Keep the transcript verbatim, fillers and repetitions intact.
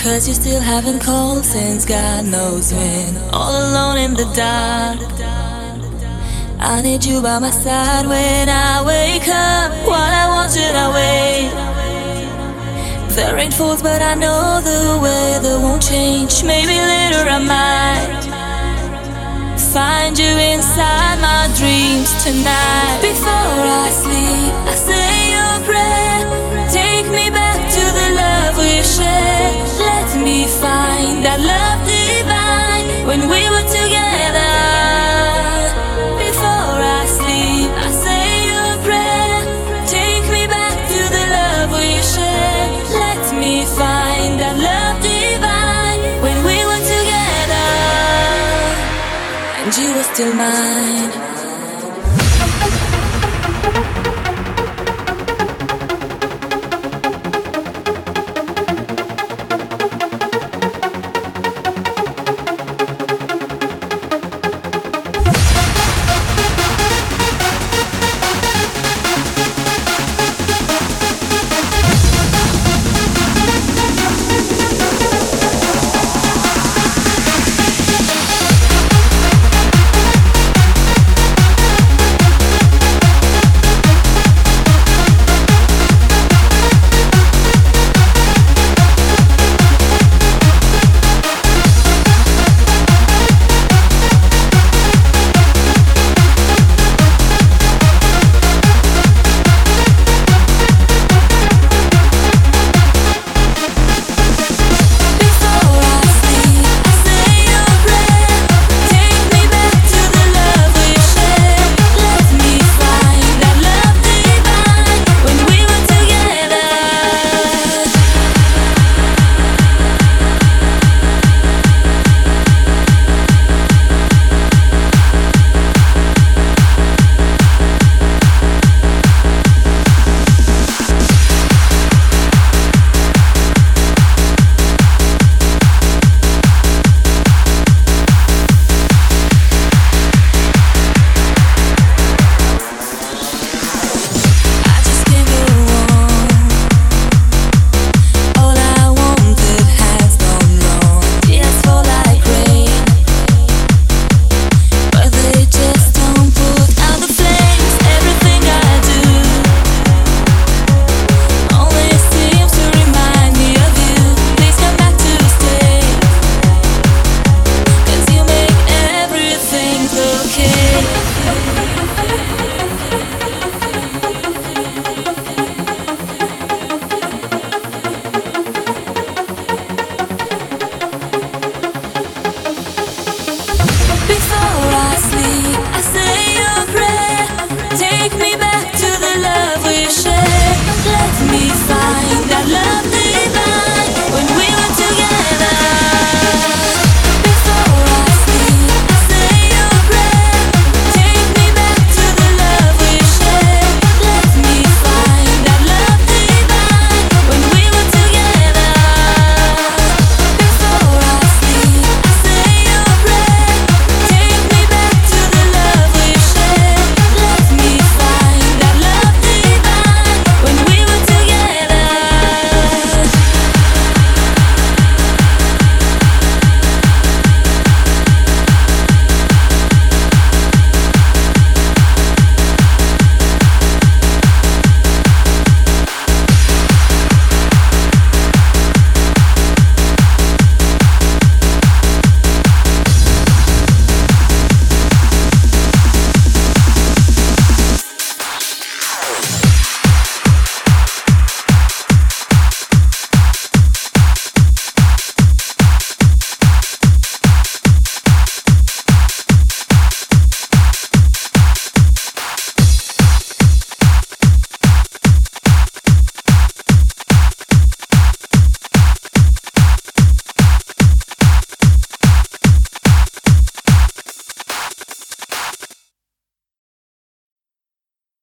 'cause you still haven't called since God knows when. All alone in the dark, I need you by my side when I wake up. While I want you to wait. The rain falls but I know the weather won't change. Maybe later I might find you inside my dreams tonight. Before I sleep, I say your prayer. Take me back to the love we shared. Let me find that love divine when we were together. Before I sleep, I say your prayer. Take me back to the love we shared. Let me find that love divine when we were together. And you were still mine.